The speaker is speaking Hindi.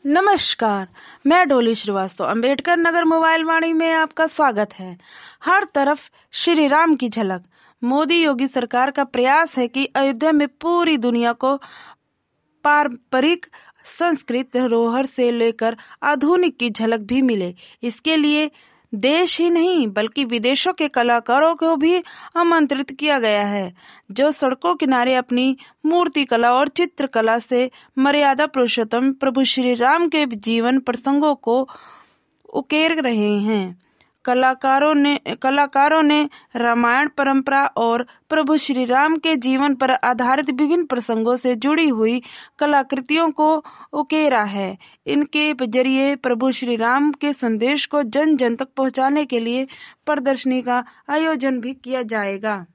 नमस्कार, मैं डोली श्रीवास्तव। अंबेडकर नगर मोबाइल वाणी में आपका स्वागत है। हर तरफ श्री राम की झलक। मोदी योगी सरकार का प्रयास है कि अयोध्या में पूरी दुनिया को पारंपरिक संस्कृत धरोहर से लेकर आधुनिक की झलक भी मिले। इसके लिए देश ही नहीं बल्कि विदेशों के कलाकारों को भी आमंत्रित किया गया है, जो सड़कों किनारे अपनी मूर्ति कला और चित्रकला से मर्यादा पुरुषोत्तम प्रभु श्री राम के जीवन प्रसंगों को उकेर रहे हैं। कलाकारों ने रामायण परंपरा और प्रभु श्री राम के जीवन पर आधारित विभिन्न प्रसंगों से जुड़ी हुई कलाकृतियों को उकेरा है। इनके जरिए प्रभु श्री राम के संदेश को जन जन तक पहुंचाने के लिए प्रदर्शनी का आयोजन भी किया जाएगा।